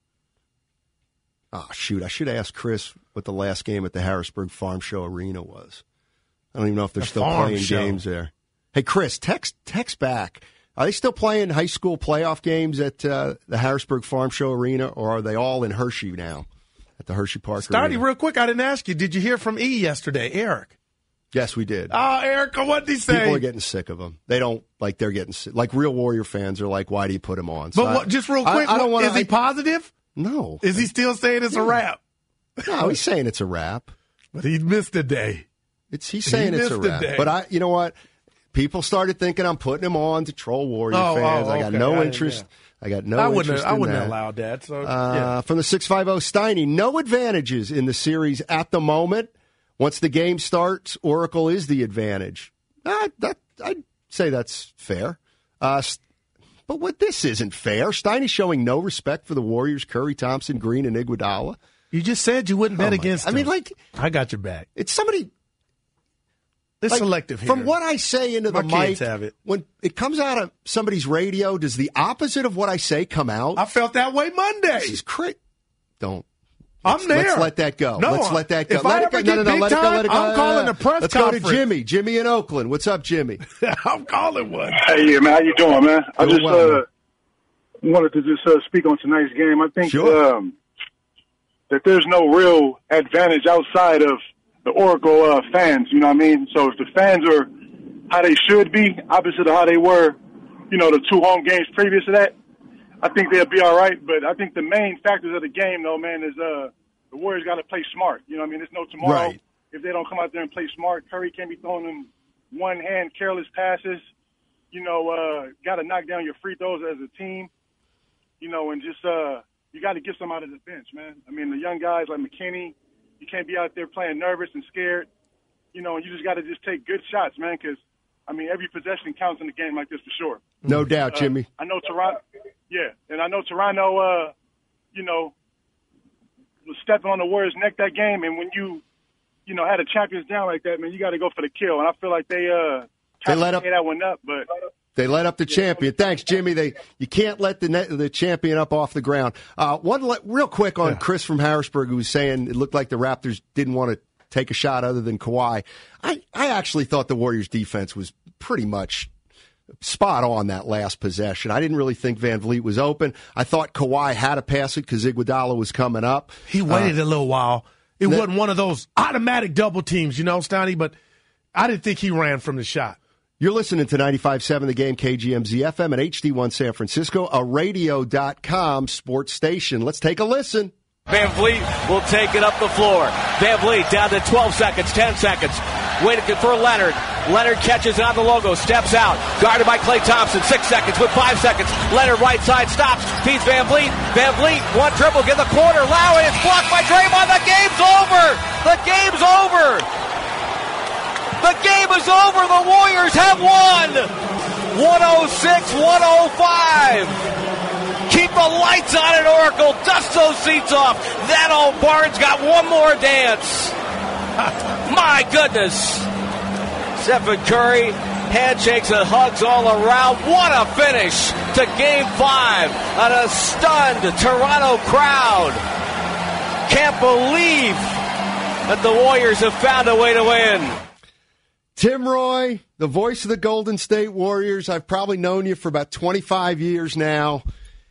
Oh, shoot. I should ask Chris what the last game at the Harrisburg Farm Show Arena was. I don't even know if they're the still playing show. games there. Hey, Chris, text text back. Are they still playing high school playoff games at uh, the Harrisburg Farm Show Arena, or are they all in Hershey now at the Hershey Park Starty, Arena? real quick, I didn't ask you. Did you hear from E yesterday, Eric? Yes, we did. Oh, Eric, what did he say? People are getting sick of him. They don't, like, they're getting sick. Like, real Warrior fans are like, why do you put him on? So but what, just real quick, I, I don't wanna, is he positive? No. Is he still saying it's yeah. a wrap? No, he's saying it's a wrap. But he missed a day. It's He's saying he it's a wrap. A but, I, you know what? People started thinking I'm putting him on to troll Warrior oh, fans. Oh, okay. I got no I interest. Yeah. I got no I wouldn't interest have, in I wouldn't that. have allowed that. So, uh, yeah. From the six five zero, Steiny, no advantages in the series at the moment. Once the game starts, Oracle is the advantage. Uh, that, I'd say that's fair. Uh, but what this isn't fair. Steiny's showing no respect for the Warriors, Curry, Thompson, Green, and Iguodala. You just said you wouldn't bet oh against God. them. I mean, like, I got your back. It's somebody. It's like, selective here. From what I say into the My mic, kids have it. when it comes out of somebody's radio, does the opposite of what I say come out? I felt that way Monday. This is crazy. Don't. I'm let's, there. Let's let that go. No, let's let that go. If let I it go. ever No, get no, no. big Let it go. Let it go. I'm calling a press let's conference. go to Jimmy. Jimmy in Oakland. What's up, Jimmy? I'm calling one. Hey, yeah, man. How you doing, man? I Doing just well, uh, wanted to just uh, speak on tonight's game. I think sure. um, that there's no real advantage outside of the Oracle uh, fans. You know what I mean? So if the fans are how they should be, opposite of how they were, you know, the two home games previous to that, I think they'll be all right. But I think the main factors of the game, though, man, is uh, the Warriors got to play smart. You know what I mean? There's no tomorrow right. if they don't come out there and play smart. Curry can't be throwing them one-hand careless passes. You know, uh, got to knock down your free throws as a team. You know, and just uh, you got to get some out of the bench, man. I mean, the young guys like McKinney, you can't be out there playing nervous and scared. You know, and you just got to just take good shots, man, because I mean, every possession counts in a game like this for sure. No doubt, Uh, Jimmy. I know Toronto. Yeah, and I know Toronto. Uh, you know, was stepping on the Warriors' neck that game, and when you, you know, had a champions down like that, man, you got to go for the kill. And I feel like they uh, They tried let to up- pay that one up, but. They let up the champion. Thanks, Jimmy. They you can't let the net, the champion up off the ground. Uh, one le- real quick on Yeah. Chris from Harrisburg, who was saying it looked like the Raptors didn't want to take a shot other than Kawhi. I, I actually thought the Warriors' defense was pretty much spot on that last possession. I didn't really think Van Vliet was open. I thought Kawhi had to pass it because Iguodala was coming up. He waited Uh, a little while. It that- wasn't one of those automatic double teams, you know, Stoney, but I didn't think he ran from the shot. You're listening to ninety-five point seven The Game, K G M Z F M, and H D one San Francisco, a radio dot com sports station. Let's take a listen. Van Vliet will take it up the floor. Van Vliet down to twelve seconds, ten seconds. Waiting for Leonard. Leonard catches it on the logo, steps out. Guarded by Klay Thompson, six seconds with five seconds. Leonard right side stops, feeds Van Vliet. Van Vliet, one dribble, get the corner. Lowry is blocked by Draymond. The game's over. The game's over. The game is over. The Warriors have won. one oh six one oh five. Keep the lights on at Oracle. Dust those seats off. That old Barnes got one more dance. My goodness. Stephen Curry, handshakes and hugs all around. What a finish to Game five. And a stunned Toronto crowd. Can't believe that the Warriors have found a way to win. Tim Roy, the voice of the Golden State Warriors. I've probably known you for about twenty-five years now.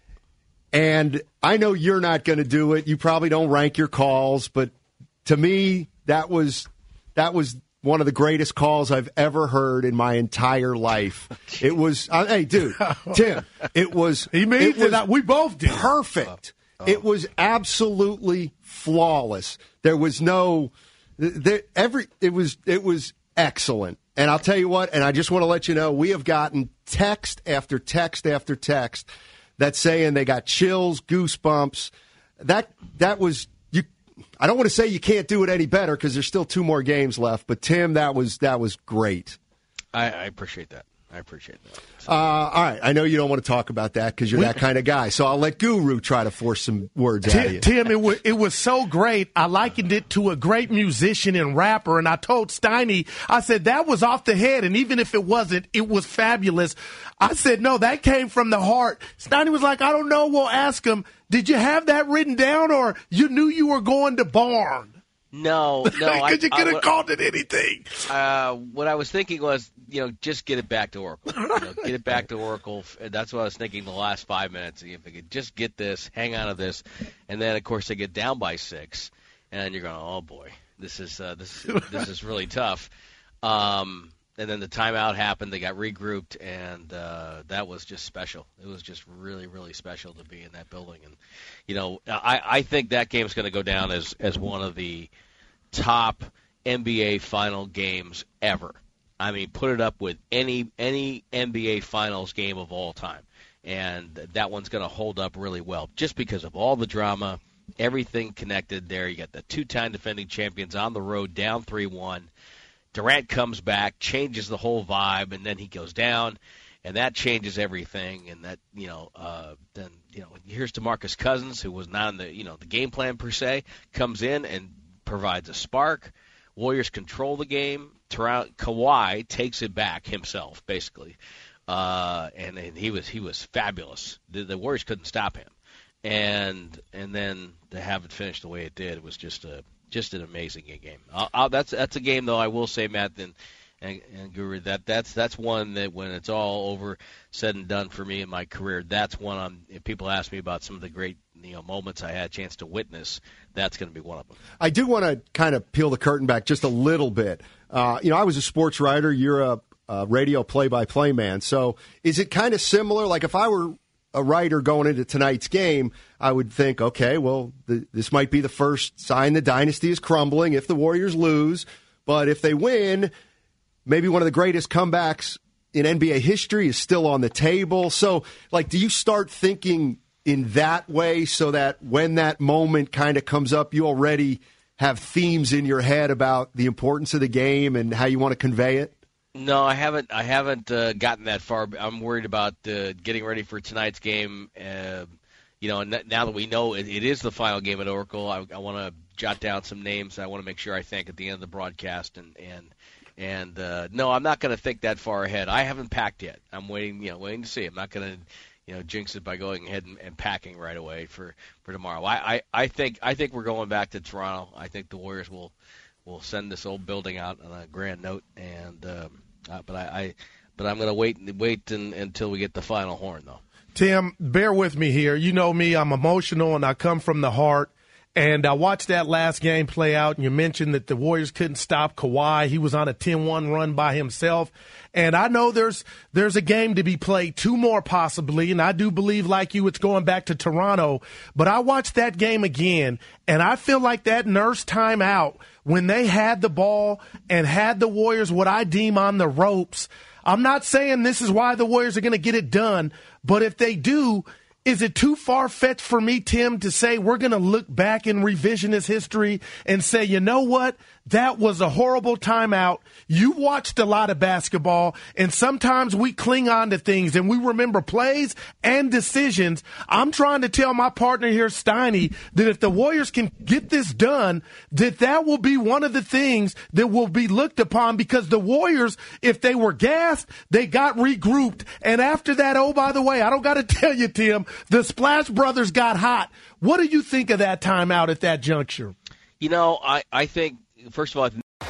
And I know you're not going to do it. You probably don't rank your calls, but to me, that was that was one of the greatest calls I've ever heard in my entire life. It was, uh, hey, dude, Tim, it was. He made it. Was we both did. Perfect. It was absolutely flawless. There was no, there, every. It was. It was excellent. And I'll tell you what. And I just want to let you know, we have gotten text after text after text that's saying they got chills, goosebumps. That that was you. I don't want to say you can't do it any better because there's still two more games left. But Tim, that was that was great. I, I appreciate that. I appreciate that. Uh, all right, I know you don't want to talk about that because you're We- that kind of guy. So I'll let Guru try to force some words out of Tim, you. Tim it, was, it was so great. I likened it to a great musician and rapper, and I told Steiny, I said, that was off the head, and even if it wasn't, it was fabulous. I said, no, that came from the heart. Steiny was like, I don't know. We'll ask him, did you have that written down, or you knew you were going to Barn? No, no. I, Because you could I- have called it anything. Uh, what I was thinking was, you know, just get it back to Oracle. You know, get it back to Oracle. That's what I was thinking the last five minutes. If they could just get this, hang on to this, and then of course they get down by six, and you're going, oh boy, this is uh, this this is really tough. Um, and then the timeout happened. They got regrouped, and uh, that was just special. It was just really, really special to be in that building. And you know, I, I think that game's going to go down as as one of the top N B A final games ever. I mean, put it up with any any N B A Finals game of all time. And that one's going to hold up really well just because of all the drama, everything connected there. You got the two-time defending champions on the road, down three one. Durant comes back, changes the whole vibe, and then he goes down, and that changes everything. And that, you know, uh, then, you know, here's DeMarcus Cousins, who was not in the, you know, the game plan per se, comes in and provides a spark. Warriors control the game. Toronto, Kawhi takes it back himself, basically, uh, and, and he was he was fabulous. The, the Warriors couldn't stop him, and and then to have it finish the way it did was just a just an amazing game. I'll, I'll, that's that's a game though. I will say, Matt and, and, and Guru, that that's that's one that when it's all over, said and done for me in my career, that's one. I'm, if people ask me about some of the great you know moments I had a chance to witness, that's going to be one of them. I do want to kind of peel the curtain back just a little bit. Uh, you know, I was a sports writer. You're a, a radio play-by-play man. So is it kind of similar? Like if I were a writer going into tonight's game, I would think, okay, well, the, this might be the first sign the dynasty is crumbling if the Warriors lose. But if they win, maybe one of the greatest comebacks in N B A history is still on the table. So, like, do you start thinking in that way so that when that moment kind of comes up, you already have themes in your head about the importance of the game and how you want to convey it? No, I haven't. I haven't uh, gotten that far. I'm worried about uh, getting ready for tonight's game. Uh, you know, n- now that we know it, it is the final game at Oracle, I, I want to jot down some names. I want to make sure I think at the end of the broadcast. And and and uh, no, I'm not going to think that far ahead. I haven't packed yet. I'm waiting. You know, waiting to see. I'm not going to, you know, jinx it by going ahead and, and packing right away for, for tomorrow. I, I, I think I think we're going back to Toronto. I think the Warriors will. We'll send this old building out on a grand note, and um, uh, but I, I but I'm going to wait wait in, until we get the final horn, though. Tim, bear with me here. You know me; I'm emotional, and I come from the heart. And I watched that last game play out, and you mentioned that the Warriors couldn't stop Kawhi. He was on a ten one run by himself. And I know there's there's a game to be played, two more possibly, and I do believe, like you, it's going back to Toronto. But I watched that game again, and I feel like that Nurse timeout, when they had the ball and had the Warriors what I deem on the ropes, I'm not saying this is why the Warriors are going to get it done, but if they do, is it too far-fetched for me, Tim, to say we're going to look back in revisionist history and say, you know what? That was a horrible timeout. You watched a lot of basketball, and sometimes we cling on to things, and we remember plays and decisions. I'm trying to tell my partner here, Steiny, that if the Warriors can get this done, that that will be one of the things that will be looked upon, because the Warriors, if they were gassed, they got regrouped. And after that, oh, by the way, I don't got to tell you, Tim, the Splash Brothers got hot. What do you think of that timeout at that juncture? You know, I, I think, first of all,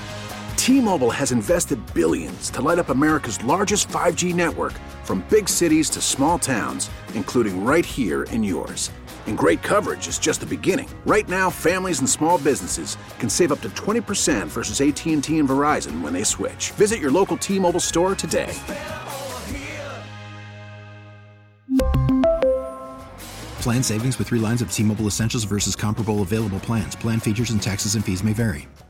T-Mobile has invested billions to light up America's largest five G network, from big cities to small towns, including right here in yours. And great coverage is just the beginning. Right now, families and small businesses can save up to twenty percent versus A T and T and Verizon when they switch. Visit your local T-Mobile store today. Plan savings with three lines of T-Mobile Essentials versus comparable available plans. Plan features and taxes and fees may vary.